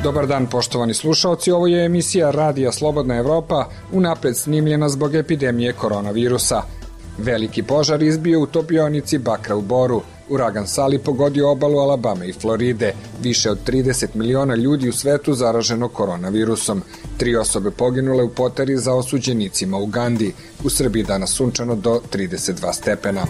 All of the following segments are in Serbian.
Dobar dan, poštovani slušaoci, ovo je emisija Radija Slobodna Evropa, unapred snimljena zbog epidemije koronavirusa. Veliki požar izbio u topionici Bakra u Boru. Uragan Sally pogodio obalu Alabame i Floride. Više od 30 miliona ljudi u svetu zaraženo koronavirusom. 3 osobe poginule u poteri za osuđenicima u Ugandi. U Srbiji danas sunčano do 32 stepena.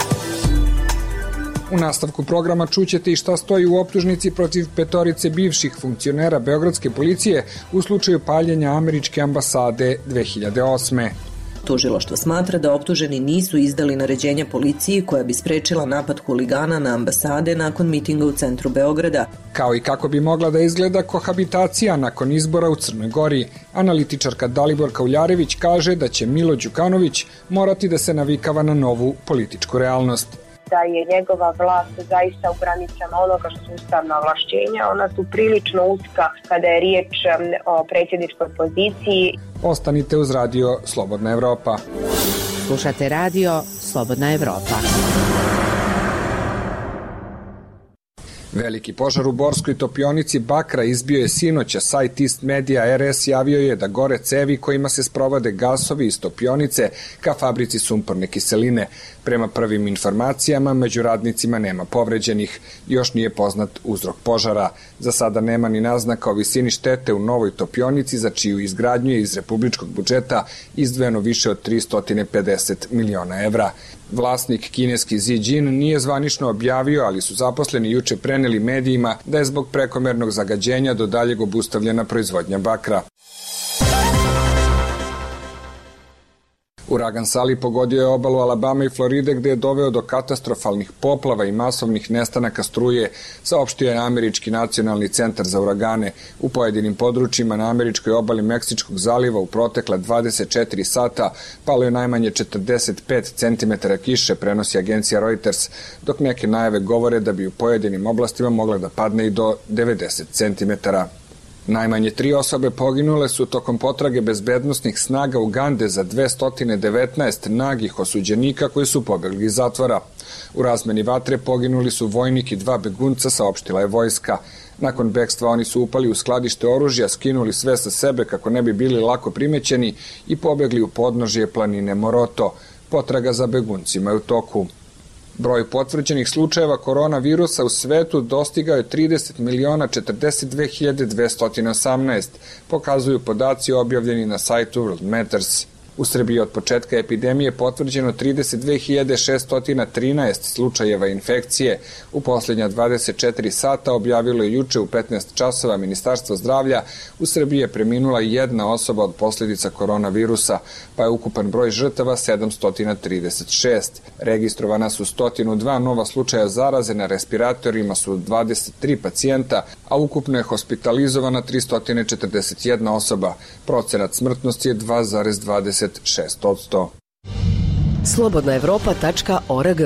U nastavku programa čućete i šta stoji u optužnici protiv 5 bivših funkcionera beogradske policije u slučaju paljenja američke ambasade 2008. Tužilaštvo smatra da optuženi nisu izdali naređenja policiji koja bi sprečila napad huligana na ambasade nakon mitinga u centru Beograda. Kao i kako bi mogla da izgleda kohabitacija nakon izbora u Crnoj Gori. Analitičarka Daliborka Uljarević kaže da će Milo Đukanović morati da se navikava na novu političku realnost. Da je njegova vlast zaista u granicama onoga što su ustavna ovlašćenja, ona su prilično uska kada je riječ o predsjedničkoj poziciji. Ostanite uz radio Slobodna Evropa. Slušate radio Slobodna Evropa. Veliki požar u borskoj topionici Bakra izbio je sinoć, a sajt East Media RS javio je da gore cevi kojima se sprovode gasovi iz topionice ka fabrici sumporne kiseline. Prema prvim informacijama, među radnicima nema povređenih. Još nije poznat uzrok požara. Za sada nema ni naznaka o visini štete u novoj topionici, za čiju izgradnju je iz republičkog budžeta izdvojeno više od 350 miliona evra. Vlasnik kineski Xi Jin nije zvanično objavio, ali su zaposleni juče preneli medijima da je zbog prekomernog zagađenja do daljeg obustavljena proizvodnja bakra. Uragan Sally pogodio je obalu Alabame i Floride gde je doveo do katastrofalnih poplava i masovnih nestanaka struje, saopštio je Američki nacionalni centar za uragane. U pojedinim područjima na američkoj obali Meksičkog zaliva u protekla 24 sata palo je najmanje 45 cm kiše, prenosi agencija Reuters, dok neke najave govore da bi u pojedinim oblastima mogla da padne i do 90 cm. Najmanje 3 osobe poginule su tokom potrage bezbednosnih snaga Ugande za 219 nagih osuđenika koji su pobegli iz zatvora. U razmeni vatre poginuli su vojnik i 2 begunca, saopštila je vojska. Nakon bekstva oni su upali u skladište oružja, skinuli sve sa sebe kako ne bi bili lako primećeni i pobegli u podnožje planine Moroto. Potraga za beguncima je u toku. Broj potvrđenih slučajeva koronavirusa u svetu dostigao je 30.042.218, pokazuju podaci objavljeni na sajtu World Matters. U Srbiji od početka epidemije potvrđeno 32.613 slučajeva infekcije. U posljednja 24 sata, objavilo je juče u 15 časova Ministarstvo zdravlja, u Srbiji je preminula 1 osoba od posljedica koronavirusa, pa je ukupan broj žrtava 736. Registrovana su 102 nova slučaja zaraze, na respiratorima su 23 pacijenta, a ukupno je hospitalizovana 341 osoba. Procenat smrtnosti je 2,26%. slobodnaevropa.org.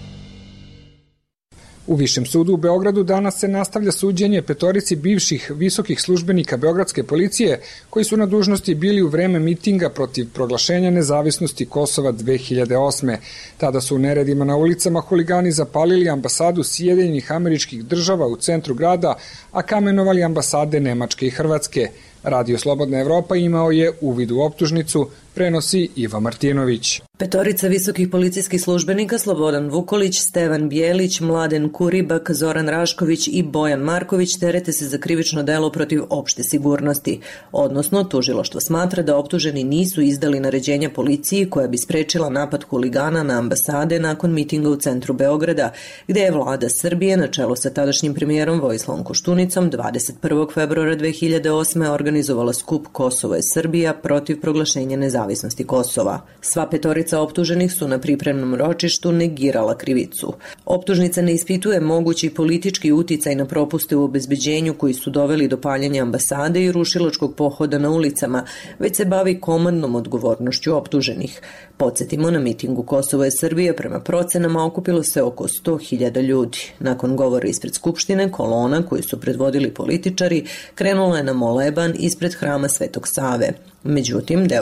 U Višem sudu u Beogradu danas se nastavlja suđenje 5 bivših visokih službenika beogradske policije koji su na dužnosti bili u vreme mitinga protiv proglašenja nezavisnosti Kosova 2008. Tada su u neredima na ulicama huligani zapalili ambasadu Sjedinjenih Američkih Država u centru grada, a kamenovali ambasade Nemačke i Hrvatske. Radio Slobodna Evropa imao je uvid u optužnicu, prenosi Iva Martinović. 5 visokih policijskih službenika, Slobodan Vukolić, Stevan Bijelić, Mladen Kuribak, Zoran Rašković i Bojan Marković, terete se za krivično delo protiv opšte sigurnosti. Odnosno, tužilaštvo smatra da optuženi nisu izdali naređenja policiji koja bi sprečila napad huligana na ambasade nakon mitinga u centru Beograda, gde je vlada Srbije na čelu sa tadašnjim premijerom Vojislavom Koštunicom 21. februara 2008. organizovala skup Kosovo je Srbija protiv proglašenja nezavisnosti Kosova. Sva 5 optuženih su na pripremnom ročištu negirala krivicu. Optužnica ne ispituje mogući politički uticaj na propuste u obezbeđenju koji su doveli do paljenja ambasade i rušilačkog pohoda na ulicama, već se bavi komandnom odgovornošću optuženih. Podsjetimo, na mitingu Kosovo je Srbija prema procenama okupilo se oko 100.000 ljudi. Nakon govora ispred Skupštine, kolona koju su predvodili političari krenula je na moleban ispred hrama Svetog Save. Međutim, deo huligana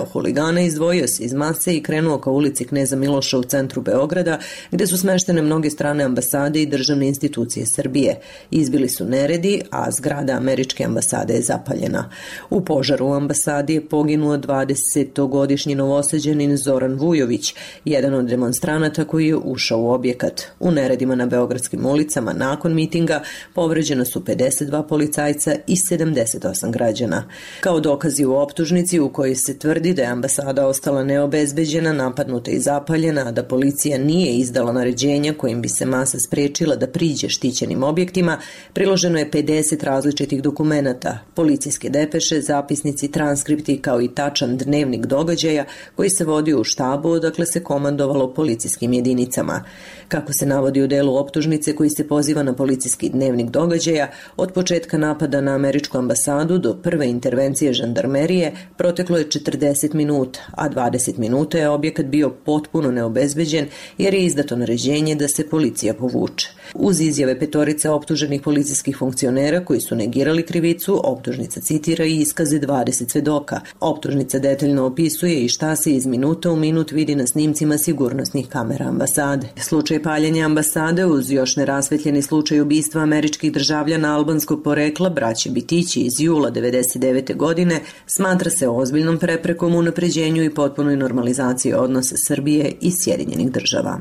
karavana izdvojio se iz mase i krenuo ka ulici Kneza Miloša u centru Beograda, gde su smeštene mnoge strane ambasade i državne institucije Srbije. Izbili su neredi, a zgrada američke ambasade je zapaljena. U požaru u ambasadi je poginuo 20-godišnji novosađanin Zoran Vujović, jedan od demonstranata koji je ušao u objekat. U neredima na beogradskim ulicama nakon mitinga povređena su 52 policajca i 78 građana. Kao dokazi u optužnici u kojoj se tvrdi da je ambasada ostala neobezbeđena, napadnuta i zapaljena, a da policija nije izdala naređenja kojim bi se masa sprečila da priđe štićenim objektima, priloženo je 50 različitih dokumenata, policijske depeše, zapisnici, transkripti kao i tačan dnevnik događaja koji se vodio u štabu odakle se komandovalo policijskim jedinicama. Kako se navodi u delu optužnice koji se poziva na policijski dnevnik događaja, od početka napada na američku ambasadu do prve intervencije žandarmerije proteklo je 40 minuta, a 20 minuta je objekat bio potpuno neobezbeđen jer je izdato naređenje da se policija povuče. Uz izjave petorice optuženih policijskih funkcionera koji su negirali krivicu, optužnica citira i iskaze 20 svedoka. Optužnica detaljno opisuje i šta se iz minuta u minut vidi na snimcima sigurnosnih kamera ambasade. Slučaj paljenja ambasade uz još nerasvetljeni slučaj ubistva američkih državljana albanskog porekla braće Bitići iz jula 1999. godine smatra se ozbiljnom preprekom u unapređenju i potpunoj normalizaciji odnosa Srbije i Sjedinjenih država.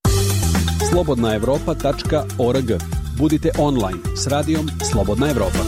slobodnaevropa.org. Budite online s radijom Slobodna Evropa.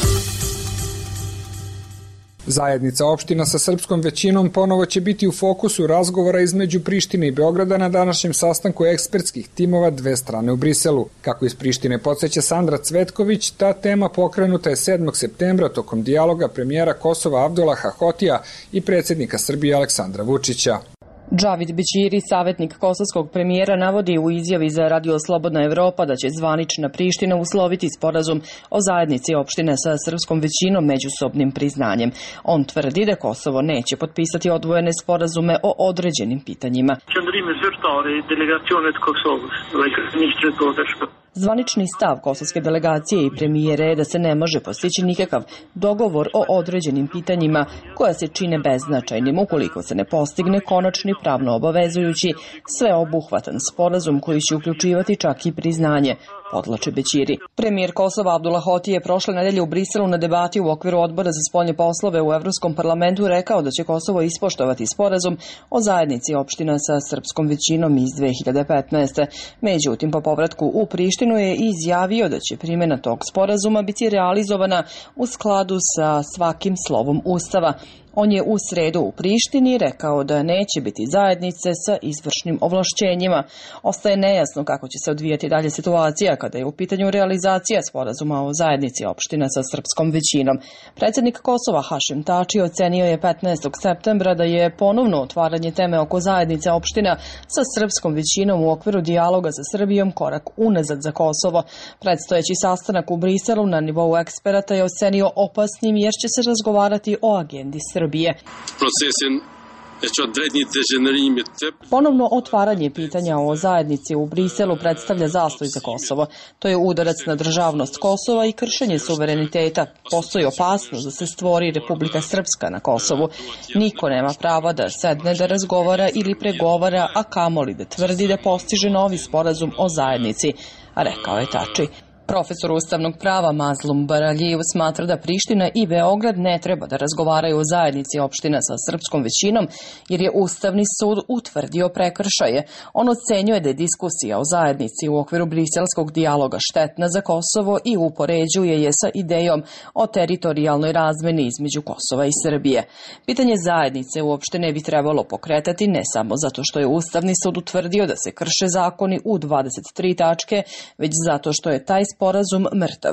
Zajednica opština sa srpskom većinom ponovo će biti u fokusu razgovora između Prištine i Beograda na današnjem sastanku ekspertskih timova dve strane u Briselu. Kako iz Prištine podseća Sandra Cvetković, ta tema pokrenuta je 7. septembra tokom dijaloga premijera Kosova Avdulaha Hotija i predsjednika Srbije Aleksandra Vučića. Džavid Bećiri, savjetnik kosovskog premijera, navodi u izjavi za Radio Slobodna Evropa da će zvanična Priština usloviti sporazum o zajednici opštine sa srpskom većinom međusobnim priznanjem. On tvrdi da Kosovo neće potpisati odvojene sporazume o određenim pitanjima. Zvanični stav kosovske delegacije i premijere je da se ne može postići nikakav dogovor o određenim pitanjima koja se čine beznačajnim ukoliko se ne postigne konačni pravno obavezujući sveobuhvatan sporazum koji će uključivati čak i priznanje, podlače Bećiri. Premijer Kosova Abdullah Hoti je prošle nedelje u Briselu na debati u okviru Odbora za spoljne poslove u Evropskom parlamentu rekao da će Kosovo ispoštovati sporazum o zajednici opština sa srpskom većinom iz 2015. Međutim, po povratku u Prištinu je izjavio da će primjena tog sporazuma biti realizovana u skladu sa svakim slovom Ustava. On je u sredu u Prištini rekao da neće biti zajednice sa izvršnim ovlašćenjima. Ostaje nejasno kako će se odvijati dalje situacija kada je u pitanju realizacija sporazuma o zajednici opština sa srpskom većinom. Predsjednik Kosova Hašim Tači ocenio je 15. septembra da je ponovno otvaranje teme oko zajednice opština sa srpskom većinom u okviru dijaloga sa Srbijom korak unazad za Kosovo. Predstojeći sastanak u Briselu na nivou eksperata je ocenio opasnim jer će se razgovarati o agendi Srbije. Ponovno otvaranje pitanja o zajednici u Briselu predstavlja zastoj za Kosovo. To je udarac na državnost Kosova i kršenje suvereniteta. Postoji opasnost da se stvori Republika Srpska na Kosovu. Niko nema prava da sedne da razgovara ili pregovara, a kamoli da tvrdi da postiže novi sporazum o zajednici, rekao je Tači. Profesor ustavnog prava Mazlum Baraljiv smatra da Priština i Beograd ne treba da razgovaraju o zajednici opština sa srpskom većinom, jer je Ustavni sud utvrdio prekršaje. On ocenjuje da je diskusija o zajednici u okviru briselskog dijaloga štetna za Kosovo i upoređuje je sa idejom o teritorijalnoj razmeni između Kosova i Srbije. Pitanje zajednice uopšte ne bi trebalo pokretati ne samo zato što je Ustavni sud utvrdio da se krše zakoni u 23 tačke, već zato što je taj sporazum mrtav.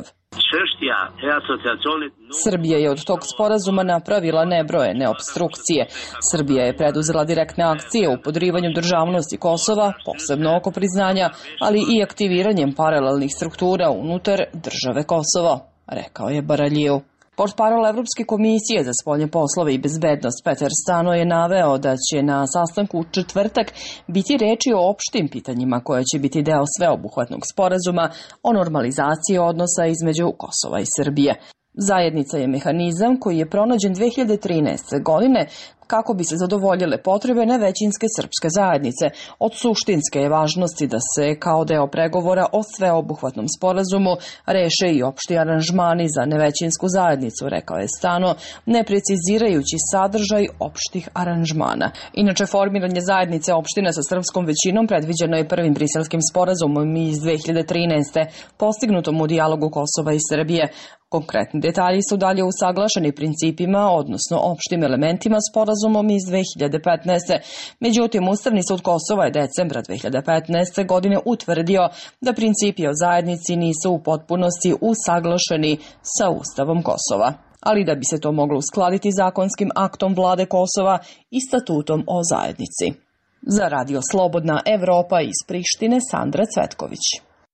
Srbija je od tog sporazuma napravila nebrojene opstrukcije. Srbija je preduzela direktne akcije u podrivanju državnosti Kosova, posebno oko priznanja, ali i aktiviranjem paralelnih struktura unutar države Kosovo, rekao je Baraljiv. Portparol Evropske komisije za spoljne poslove i bezbednost Peter Stano je naveo da će na sastanku u četvrtak biti reči o opštim pitanjima koje će biti deo sveobuhvatnog sporazuma o normalizaciji odnosa između Kosova i Srbije. Zajednica je mehanizam koji je pronađen 2013. godine kako bi se zadovoljile potrebe nevećinske srpske zajednice. Od suštinske je važnosti da se kao deo pregovora o sveobuhvatnom sporazumu reše i opšti aranžmani za nevećinsku zajednicu, rekao je Stano, ne precizirajući sadržaj opštih aranžmana. Inače, formiranje zajednice opština sa srpskom većinom predviđeno je prvim briselskim sporazumom iz 2013. postignutom u dijalogu Kosova i Srbije. Konkretni detalji su dalje usaglašeni principima, odnosno opštim elementima sporazumom iz 2015. Međutim, Ustavni sud Kosova je decembra 2015. godine utvrdio da principi o zajednici nisu u potpunosti usaglašeni sa Ustavom Kosova. Ali da bi se to moglo uskladiti zakonskim aktom vlade Kosova i statutom o zajednici. Za Radio Slobodna Evropa iz Prištine, Sandra Cvetković.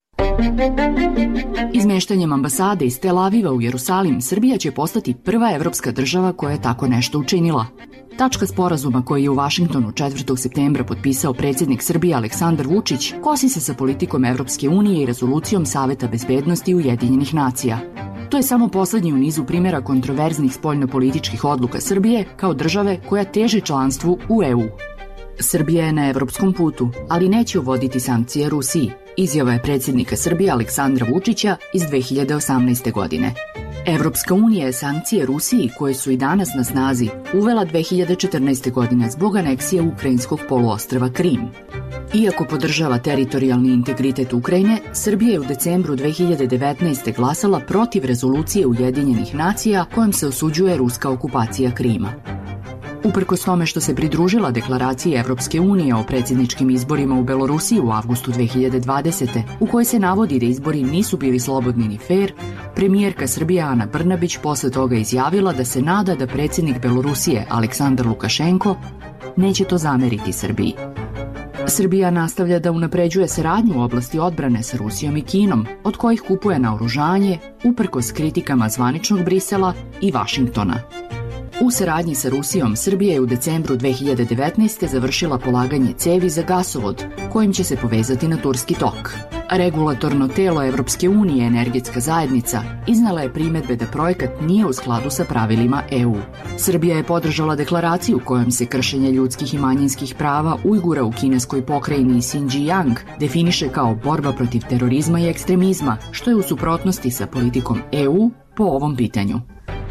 Izmeštanjem ambasade iz Tel Aviva u Jerusalim, Srbija će postati prva evropska država koja je tako nešto učinila. Tačka sporazuma koji je u Vašingtonu 4. septembra potpisao predsjednik Srbije Aleksandar Vučić kosi se sa politikom Evropske unije i rezolucijom Saveta bezbednosti Ujedinjenih nacija. To je samo poslednji u nizu primjera kontroverznih spoljnopolitičkih odluka Srbije kao države koja teži članstvu u EU. Srbija je na evropskom putu, ali neće uvoditi sankcije Rusiji, izjava je predsjednika Srbije Aleksandra Vučića iz 2018. godine. Evropska unija je sankcije Rusiji, koje su i danas na snazi, uvela 2014. godine zbog aneksije ukrajinskog poluostrva Krim. Iako podržava teritorijalni integritet Ukrajine, Srbija je u decembru 2019. glasala protiv rezolucije Ujedinjenih nacija kojom se osuđuje ruska okupacija Krima. Uprkos tome što se pridružila deklaraciji Evropske unije o predsjedničkim izborima u Belorusiji u avgustu 2020. u kojoj se navodi da izbori nisu bili slobodni ni fair, premijerka Srbije Ana Brnabić posle toga izjavila da se nada da predsjednik Belorusije Aleksandar Lukašenko neće to zameriti Srbiji. Srbija nastavlja da unapređuje saradnju u oblasti odbrane sa Rusijom i Kinom, od kojih kupuje naoružanje, uprkos kritikama zvaničnog Brisela i Vašingtona. U saradnji sa Rusijom, Srbija je u decembru 2019. završila polaganje cevi za gasovod, kojim će se povezati na Turski tok. Regulatorno telo Evropske unije, Energetska zajednica, iznala je primedbe da projekat nije u skladu sa pravilima EU. Srbija je podržala deklaraciju kojom se kršenje ljudskih i manjinskih prava Ujgura u kineskoj pokrajini Xinjiang definiše kao borba protiv terorizma i ekstremizma, što je u suprotnosti sa politikom EU po ovom pitanju.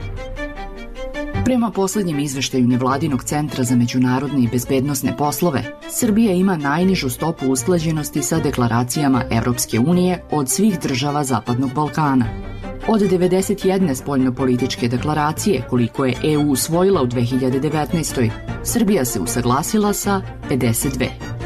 Prema poslednjem izveštaju Nevladinog centra za međunarodne i bezbednosne poslove, Srbija ima najnižu stopu usklađenosti sa deklaracijama Evropske unije od svih država Zapadnog Balkana. Od 91 spoljnopolitičke deklaracije, koliko je EU usvojila u 2019. Srbija se usaglasila sa 52.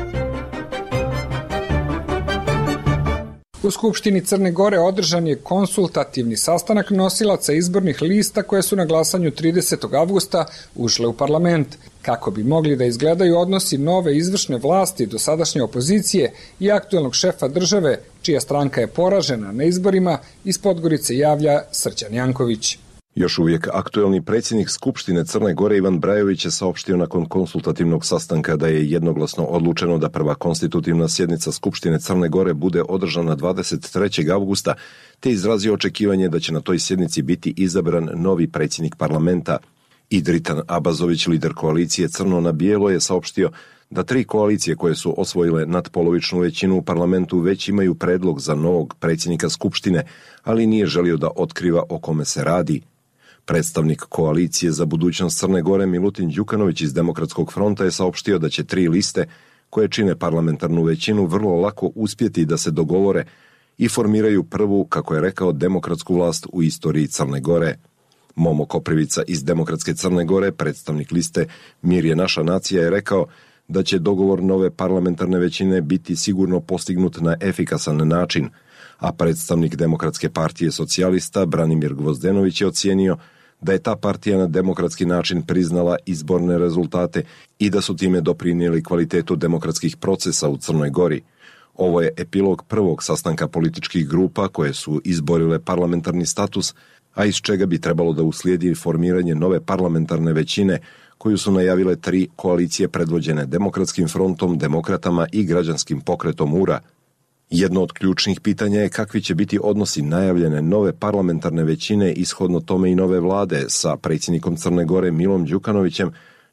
U Skupštini Crne Gore održan je konsultativni sastanak nosilaca izbornih lista koje su na glasanju 30. avgusta ušle u parlament, kako bi mogli da izgledaju odnosi nove izvršne vlasti, dosadašnje opozicije i aktuelnog šefa države, čija stranka je poražena na izborima, iz Podgorice javlja Srđan Janković. Još uvijek aktuelni predsjednik Skupštine Crne Gore Ivan Brajović je saopštio nakon konsultativnog sastanka da je jednoglasno odlučeno da prva konstitutivna sjednica Skupštine Crne Gore bude održana 23. avgusta, te izrazio očekivanje da će na toj sjednici biti izabran novi predsjednik parlamenta. Idritan Abazović, lider koalicije Crno na bijelo, je saopštio da 3 koalicije koje su osvojile nadpolovičnu većinu u parlamentu već imaju predlog za novog predsjednika Skupštine, ali nije želio da otkriva o kome se radi. Predstavnik koalicije za budućnost Crne Gore Milutin Đukanović iz Demokratskog fronta je saopštio da će 3 liste koje čine parlamentarnu većinu vrlo lako uspjeti da se dogovore i formiraju prvu, kako je rekao, demokratsku vlast u istoriji Crne Gore. Momo Koprivica iz Demokratske Crne Gore, predstavnik liste Mir je naša nacija, je rekao da će dogovor nove parlamentarne većine biti sigurno postignut na efikasan način, a predstavnik Demokratske partije socijalista Branimir Gvozdenović je ocijenio da je ta partija na demokratski način priznala izborne rezultate i da su time doprinijeli kvalitetu demokratskih procesa u Crnoj Gori. Ovo je epilog prvog sastanka političkih grupa koje su izborile parlamentarni status, a iz čega bi trebalo da uslijedi formiranje nove parlamentarne većine koju su najavile 3 koalicije predvođene Demokratskim frontom, Demokratama i Građanskim pokretom URA. Jedno od ključnih pitanja je kakvi će biti odnosi najavljene nove parlamentarne većine, ishodno tome i nove vlade, sa predsjednikom Crne Gore Milom Đukanovićem,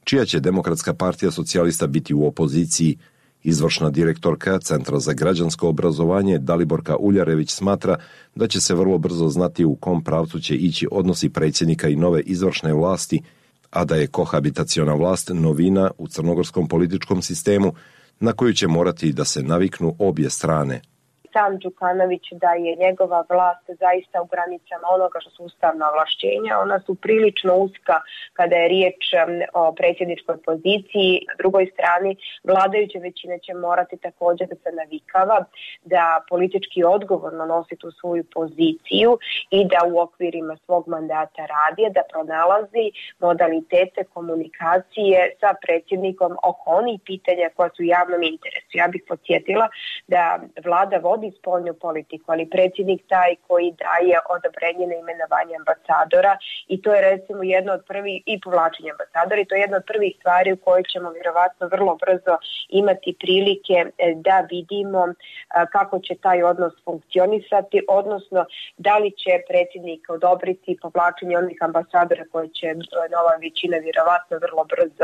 čija će Demokratska partija socijalista biti u opoziciji. Izvršna direktorka Centra za građansko obrazovanje Daliborka Uljarević smatra da će se vrlo brzo znati u kom pravcu će ići odnosi predsjednika i nove izvršne vlasti, a da je kohabitaciona vlast novina u crnogorskom političkom sistemu na koju će morati da se naviknu obje strane. Sam Đukanović da je njegova vlast zaista u granicama onoga što su ustavna ovlašćenja. Ona su prilično uska kada je riječ o predsjedničkoj poziciji. Na drugoj strani vladajuća većina će morati također da se navikava, da politički odgovorno nosi tu svoju poziciju i da u okvirima svog mandata radi, da pronalazi modalitete komunikacije sa predsjednikom oko onih pitanja koja su u javnom interesu. Ja bih podsjetila da vlada vodi spoljnu politiku, ali predsjednik taj koji daje odobrenje na imenovanje ambasadora i to je recimo jedno od prvih i povlačenje ambasadora i to je jedna od prvih stvari u kojoj ćemo vjerovatno vrlo brzo imati prilike da vidimo kako će taj odnos funkcionisati, odnosno da li će predsjednik odobriti povlačenje onih ambasadora koje će nova većina vjerovatno vrlo brzo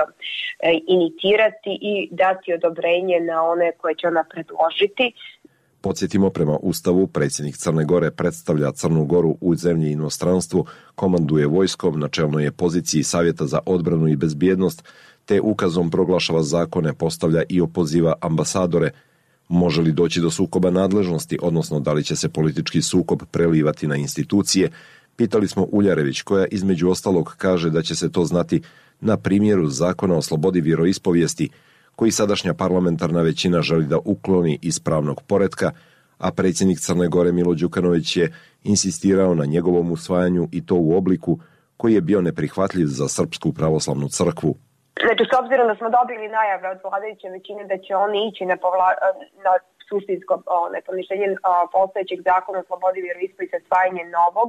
inicirati i dati odobrenje na one koje će ona predložiti. Podsjetimo, prema Ustavu, predsjednik Crne Gore predstavlja Crnu Goru u zemlji i inostranstvu, komanduje vojskom, na čelnoj je poziciji Savjeta za odbranu i bezbjednost, te ukazom proglašava zakone, postavlja i opoziva ambasadore. Može li doći do sukoba nadležnosti, odnosno da li će se politički sukob prelivati na institucije, pitali smo Uljarević, koja između ostalog kaže da će se to znati na primjeru zakona o slobodi vjeroispovijesti, koji sadašnja parlamentarna većina želi da ukloni iz pravnog poretka, a predsjednik Crne Gore Milo Đukanović je insistirao na njegovom usvajanju i to u obliku koji je bio neprihvatljiv za Srpsku pravoslavnu crkvu. Znači, s obzirom da smo dobili najave od vladajuće većine da će oni ići na suštinsko poništenje postojećeg zakona o slobodi vjeroispovijesti, usvajanje novog,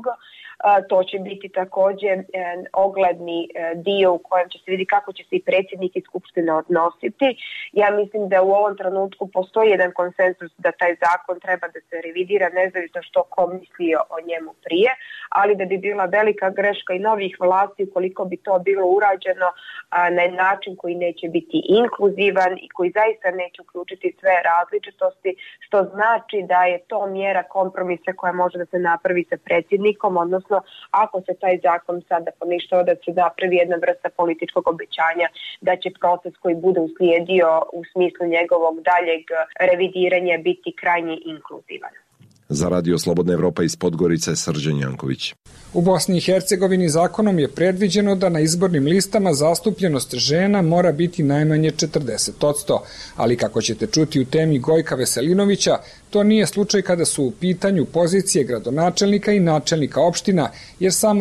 to će biti također ogledni dio u kojem će se vidjeti kako će se i predsjednik i skupština odnositi. Ja mislim da u ovom trenutku postoji jedan konsenzus da taj zakon treba da se revidira, nezavisno što ko mislio o njemu prije, ali da bi bila velika greška i novih vlasti ukoliko bi to bilo urađeno na način koji neće biti inkluzivan i koji zaista neće uključiti sve različitosti, što znači da je to mjera kompromisa koja može da se napravi sa predsjednikom, odnosno ako se taj zakon sada poništava, da se napravi jedna vrsta političkog obećanja da će proces koji bude uslijedio u smislu njegovog daljeg revidiranja biti krajnje inkluzivan. Za Radio Slobodna Evropa iz Podgorice, Srđan Janković. U Bosni i Hercegovini zakonom je predviđeno da na izbornim listama zastupljenost žena mora biti najmanje 40%, ali kako ćete čuti u temi Gojka Veselinovića, to nije slučaj kada su u pitanju pozicije gradonačelnika i načelnika opština, jer samo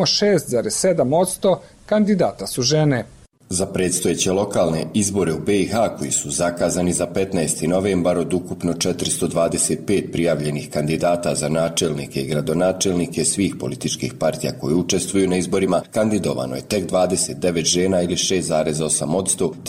6,7% kandidata su žene. Za predstojeće lokalne izbore u BiH koji su zakazani za 15. novembar od ukupno 425 prijavljenih kandidata za načelnike i gradonačelnike svih političkih partija koji učestvuju na izborima, kandidovano je tek 29 žena ili 6,8%, te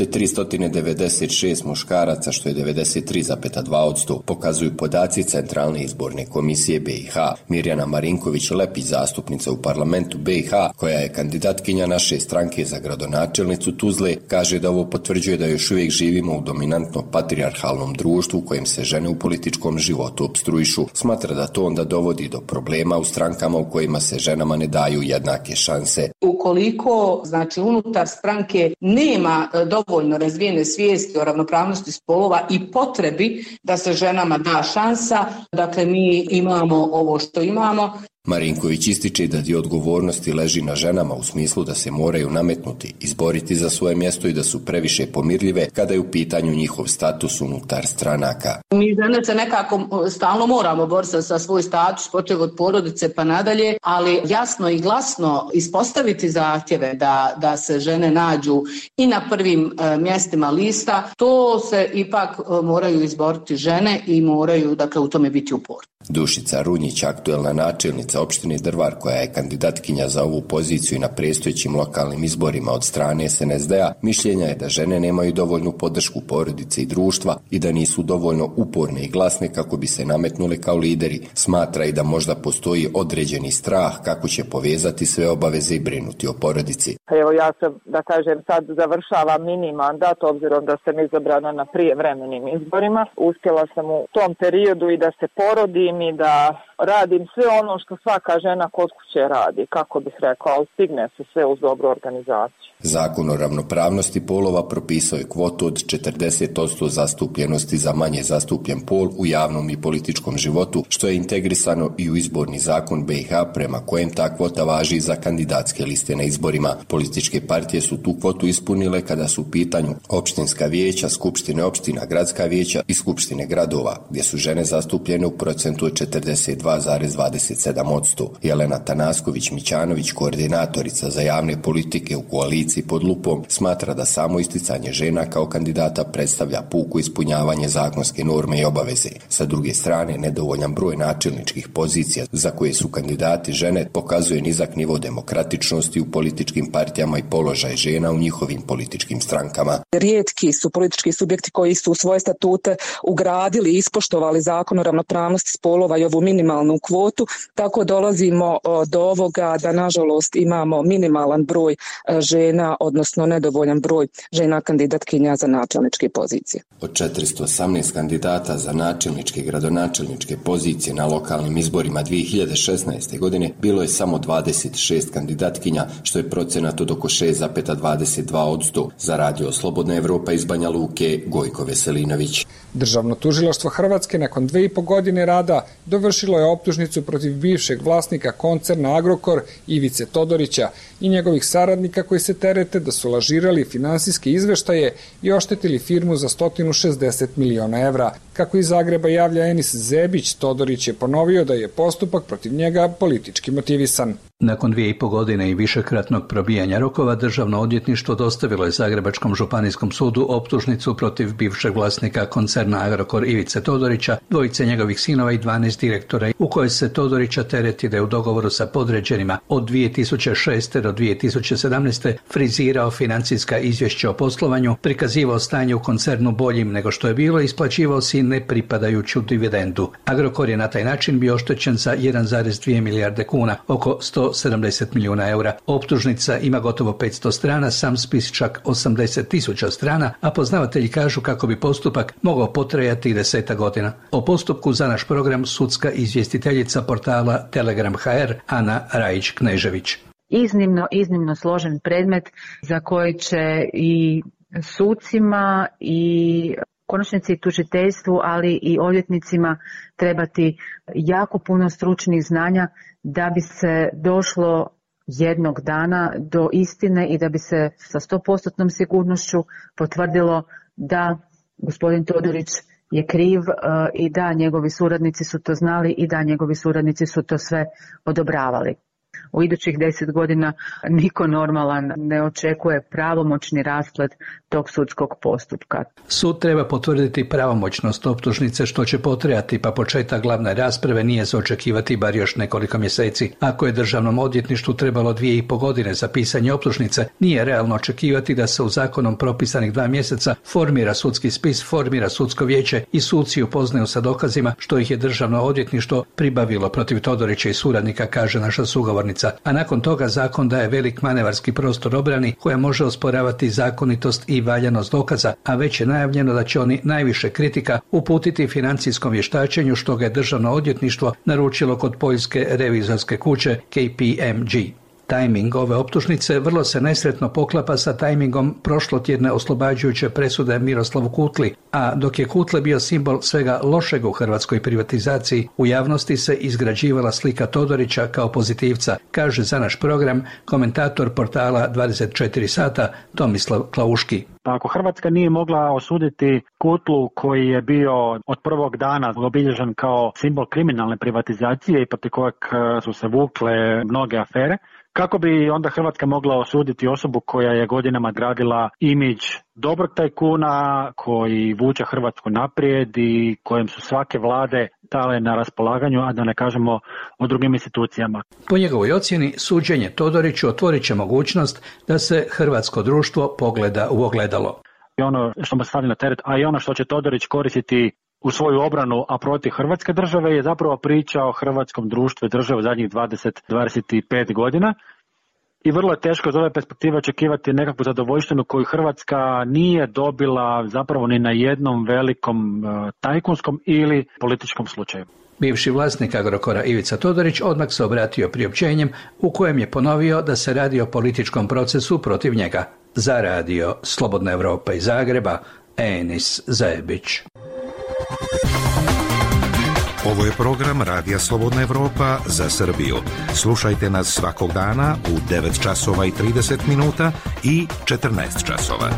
396 muškaraca što je 93,2%, pokazuju podaci Centralne izborne komisije BiH. Mirjana Marinković-Lepić, zastupnica u parlamentu BiH, koja je kandidatkinja naše stranke za gradonačelnicu Tuzle, kaže da ovo potvrđuje da još uvijek živimo u dominantno patrijarhalnom društvu u kojem se žene u političkom životu opstruišu. Smatra da to onda dovodi do problema u strankama u kojima se ženama ne daju jednake šanse. Ukoliko, znači, unutar stranke nema dovoljno razvijene svijesti o ravnopravnosti spolova i potrebi da se ženama da šansa, dakle mi imamo ovo što imamo. Marinković ističe da dio odgovornosti leži na ženama u smislu da se moraju nametnuti, izboriti za svoje mjesto i da su previše pomirljive kada je u pitanju njihov status unutar stranaka. Mi žene se nekako stalno moramo boriti za svoj status, počev od porodice pa nadalje, ali jasno i glasno ispostaviti zahtjeve da se žene nađu i na prvim mjestima lista, to se ipak moraju izboriti žene i moraju, dakle, u tome biti uporni. Dušica Runjić, aktuelna načelnica načelnica opštine Drvar, koja je kandidatkinja za ovu poziciju na predstojećim lokalnim izborima od strane SNSD-a, mišljenja je da žene nemaju dovoljnu podršku porodice i društva i da nisu dovoljno uporne i glasne kako bi se nametnule kao lideri. Smatra i da možda postoji određeni strah kako će povezati sve obaveze i brinuti o porodici. Evo ja sam, da kažem, sad završavam mini mandat, obzirom da sam izabrana na prijevremenim izborima. Uspjela sam u tom periodu i da se porodim i da radim sve ono što svaka žena kod kuće radi, kako bih rekao, ali stigne se sve uz dobru organizaciju. Zakon o ravnopravnosti polova propisao je kvotu od 40% zastupljenosti za manje zastupljen pol u javnom i političkom životu, što je integrisano i u izborni zakon BiH, prema kojem ta kvota važi za kandidatske liste na izborima. Političke partije su tu kvotu ispunile kada su u pitanju opštinska vijeća, skupštine opština, gradska vijeća i skupštine gradova, gdje su žene zastupljene u procentu od 42,27%. Jelena Tanasković-Mićanović, koordinatorica za javne politike u koaliciji pod lupom, smatra da samo isticanje žena kao kandidata predstavlja puko ispunjavanje zakonske norme i obaveze. Sa druge strane, nedovoljan broj načelničkih pozicija za koje su kandidati žene pokazuje nizak nivo demokratičnosti u političkim partijama i položaj žena u njihovim političkim strankama. Rijetki su politički subjekti koji su u svoje statute ugradili i ispoštovali zakon o ravnopravnosti spolova i ovu minimalnu kvotu, tako dolazimo do ovoga da nažalost imamo minimalan broj žena, odnosno nedovoljan broj žena kandidatkinja za načelničke pozicije. Od 418 kandidata za načelničke i gradonačelničke pozicije na lokalnim izborima 2016. godine bilo je samo 26 kandidatkinja, što je procenat od oko 6,22%. Za radio Slobodna Evropa iz Banja Luke, Gojko Veselinović. Državno tužilaštvo Hrvatske nakon 2,5 godine rada dovršilo je optužnicu protiv bivšeg vlasnika koncerna Agrokor Ivice Todorića i njegovih saradnika koji se terete da su lažirali finansijske izveštaje i oštetili firmu za 160 miliona evra. Kako iz Zagreba javlja Enis Zebić, Todorić je ponovio da je postupak protiv njega politički motivisan. Nakon 2,5 godine i višekratnog probijanja rokova, Državno odvjetništvo dostavilo je Zagrebačkom županijskom sudu optužnicu protiv bivšeg vlasnika koncerna Agrokor Ivice Todorića, dvojice njegovih sinova i 12 direktora, u kojoj se Todorića tereti da je u dogovoru sa podređenima od 2006. do 2017. frizirao financijska izvješća o poslovanju, prikazivao stanje u koncernu boljim nego što je bilo i isplaćivao si nepripadajuću dividendu. Agrokor je na taj način bio oštećen za 1,2 milijarde kuna, oko 170 milijuna eura. Optužnica ima gotovo 500 strana, sam spis čak 80.000 strana, a poznavatelji kažu kako bi postupak mogao potrajati 10 godina. O postupku za naš program sudska izvjestiteljica portala Telegram.hr Ana Rajić-Knežević. Iznimno složen predmet za koji će i sucima i konačnici i tužiteljstvu, ali i odvjetnicima trebati jako puno stručnih znanja da bi se došlo jednog dana do istine i da bi se sa 100% sigurnošću potvrdilo da gospodin Todorić je kriv i da njegovi suradnici su to znali i da njegovi suradnici su to sve odobravali. U idućih 10 godina niko normalan ne očekuje pravomoćni rasplet tog sudskog postupka. Sud treba potvrditi pravomoćnost optužnice, što će potrajati, pa početak glavne rasprave nije za očekivati bar još nekoliko mjeseci. Ako je Državnom odvjetništvu trebalo 2,5 godine za pisanje optužnice, nije realno očekivati da se u zakonom propisanih 2 mjeseca formira sudski spis, formira sudsko vijeće i suci upoznaju sa dokazima, što ih je Državno odvjetništvo pribavilo protiv Todorića i suradnika, kaže naša sugovornica. A nakon toga zakon daje velik manevarski prostor obrani koja može osporavati zakonitost i valjanost dokaza, a već je najavljeno da će oni najviše kritika uputiti financijskom vještačenju, što ga je Državno odvjetništvo naručilo kod poljske revizorske kuće KPMG. Tajming ove optužnice vrlo se nesretno poklapa sa tajmingom prošlotjedne oslobađajuće presude Miroslavu Kutli, a dok je Kutle bio simbol svega lošeg u hrvatskoj privatizaciji, u javnosti se izgrađivala slika Todorića kao pozitivca, kaže za naš program komentator portala 24 sata Tomislav Klauški. Pa ako Hrvatska nije mogla osuditi Kutlu koji je bio od prvog dana obilježen kao simbol kriminalne privatizacije i protiv kojeg su se vukle mnoge afere, kako bi onda Hrvatska mogla osuditi osobu koja je godinama gradila imidž dobrog tajkuna koji vuče Hrvatsku naprijed i kojem su svake vlade stale na raspolaganju, a da ne kažemo o drugim institucijama. Po njegovoj ocjeni, suđenje Todoriću otvorit će mogućnost da se hrvatsko društvo pogleda u ogledalo. I ono što mu stavlja na teret, a i ono što će Todorić koristiti u svoju obranu, a protiv Hrvatske države, je zapravo priča o hrvatskom društvu i državi u zadnjih 20-25 godina. I vrlo je teško iz ove perspektive očekivati nekakvu zadovoljštinu koju Hrvatska nije dobila zapravo ni na jednom velikom tajkunskom ili političkom slučaju. Bivši vlasnik Agrokora Ivica Todorić odmah se obratio priopćenjem u kojem je ponovio da se radi o političkom procesu protiv njega. Za radio Slobodna Evropa iz Zagreba, Enis Zajebić. Ovo je program Radija Slobodna Evropa za Srbiju. Slušajte nas svakog dana u 9 časova i 30 minuta i 14 časova.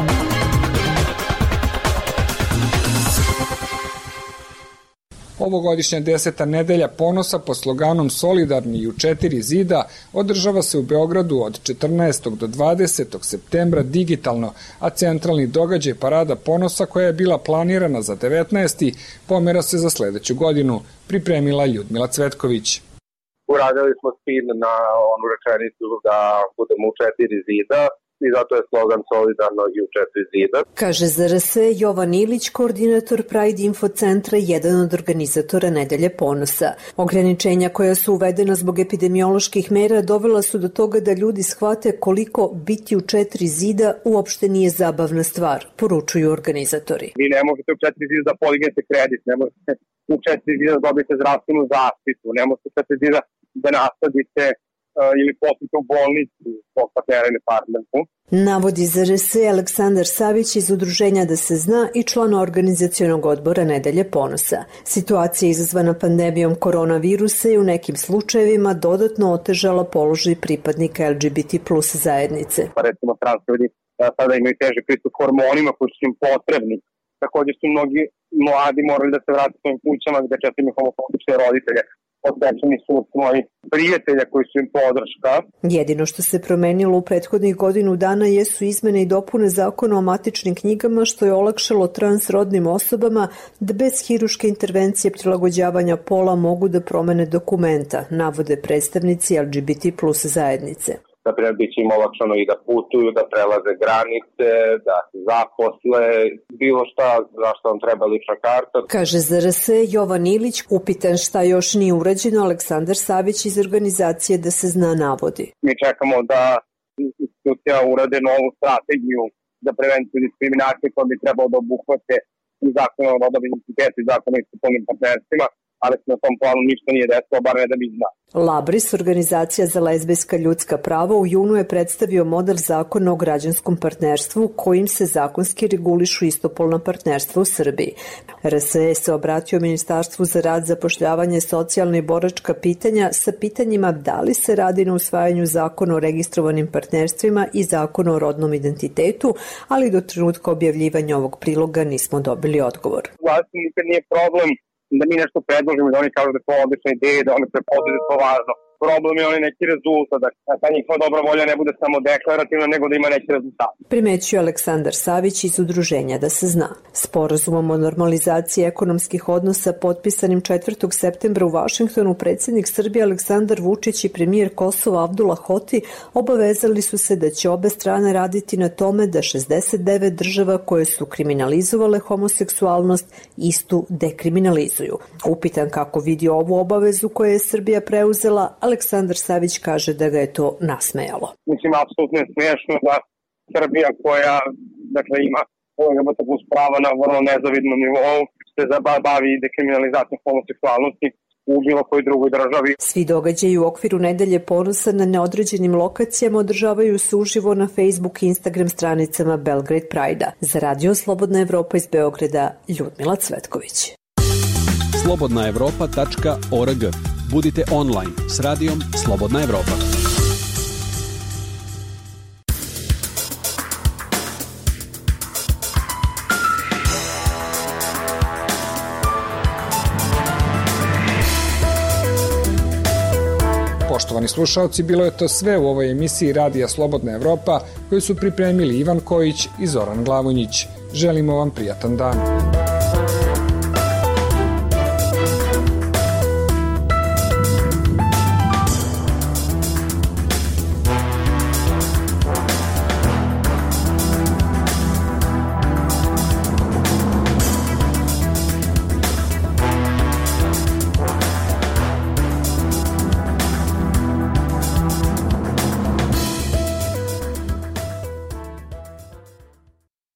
Ovogodišnja 10. nedelja ponosa pod sloganom Solidarni u 4 zida održava se u Beogradu od 14. do 20. septembra digitalno, a centralni događaj Parada ponosa koja je bila planirana za 19. pomera se za sledeću godinu, pripremila Ljudmila Cvetković. Uradili smo spin na onu rečenicu da budemo u 4 zida, i zato je slogan Solidarno i u 4 zida. Kaže za RS Jovan Ilić, koordinator Pride Info centra i jedan od organizatora Nedelje ponosa. Ograničenja koja su uvedena zbog epidemioloških mera dovela su do toga da ljudi shvate koliko biti u 4 zida uopšte nije zabavna stvar, poručuju organizatori. Vi ne možete u 4 zida da podignete kredit, ne možete u 4 zida da dobijete zdravstvenu zaštitu, ne možete u 4 zida da nasadite ili poslite u bolnicu svog partnera ili partnerku. Navodi za RS Aleksandar Savić iz udruženja Da se zna i član organizacionog odbora Nedelje ponosa. Situacija izazvana pandemijom koronavirusa je u nekim slučajevima dodatno otežala položaj pripadnika LGBT plus zajednice. Pa recimo trans ljudi sada imaju teži pristup hormonima koji su im potrebni. Također su mnogi mladi morali da se vrati svojim kućama gde često imaju homofobične roditelje. Odsečeni su moji prijatelja koji su im podrška. Jedino što se promenilo u prethodnih godinu dana jesu izmene i dopune zakona o matičnim knjigama, što je olakšalo transrodnim osobama da bez hiruške intervencije prilagođavanja pola mogu da promene dokumenta, navode predstavnici LGBT plus zajednice. Naprimjer, bit će im olakšano i da putuju, da prelaze granice, da se zaposle, bilo šta za što vam treba lična karta. Kaže za RS Jovan Ilić, upitan šta još nije urađeno, Aleksandar Savić iz organizacije Da se zna navodi. Mi čekamo da institucija urade novu strategiju za prevenciju diskriminacije koja bi trebalo da obuhvate i zakon o rodnom identitetu i zakon o istopolnim partnerstvima, ali se na tom planu ništa nije desilo, bar ne da bi znao. Labris, organizacija za lezbijska ljudska prava, u junu je predstavio model zakona o građanskom partnerstvu kojim se zakonski regulišu istopolna partnerstva u Srbiji. RSE se obratio Ministarstvu za rad, zapošljavanje, socijalne i boračka pitanja sa pitanjima da li se radi na usvajanju zakona o registrovanim partnerstvima i zakona o rodnom identitetu, ali do trenutka objavljivanja ovog priloga nismo dobili odgovor. Vlasti nikad nije problem da mi nešto predložimo, da oni kažu da je to odlična ideja, da oni prepoznaju da je to važno. Problem je onaj neki rezultat, da ta njihova dobra volja ne bude samo deklarativna, nego da ima neki rezultat. Primećuje Aleksandar Savić iz udruženja Da se zna. Sporazumom o normalizaciji ekonomskih odnosa potpisanim 4. septembra u Vašingtonu predsjednik Srbije Aleksandar Vučić i premijer Kosova Abdullah Hoti obavezali su se da će obe strane raditi na tome da 69 država koje su kriminalizovale homoseksualnost istu dekriminalizuju. Upitan kako vidi ovu obavezu koju je Srbija preuzela, Aleksandar Savić kaže da ga je to nasmejalo. Mislim, apsolutno je smiješno da Srbija koja ima LGBT plus prava na vrlo nezavidnom nivou se bavi dekriminalizacijom homoseksualnosti u bilo kojoj drugoj državi. Svi događaji u okviru Nedelje ponosa na neodređenim lokacijama održavaju se uživo na Facebook i Instagram stranicama Belgrade Pride-a. Za radio Slobodna Evropa iz Beograda, Ljudmila Cvetković. slobodnaevropa.org. Budite online s radijom Slobodna Evropa. Poštovani slušaoci, bilo je to sve u ovoj emisiji Radija Slobodna Evropa koju su pripremili Ivan Kojić i Zoran Glavonjić. Želimo vam prijatan dan.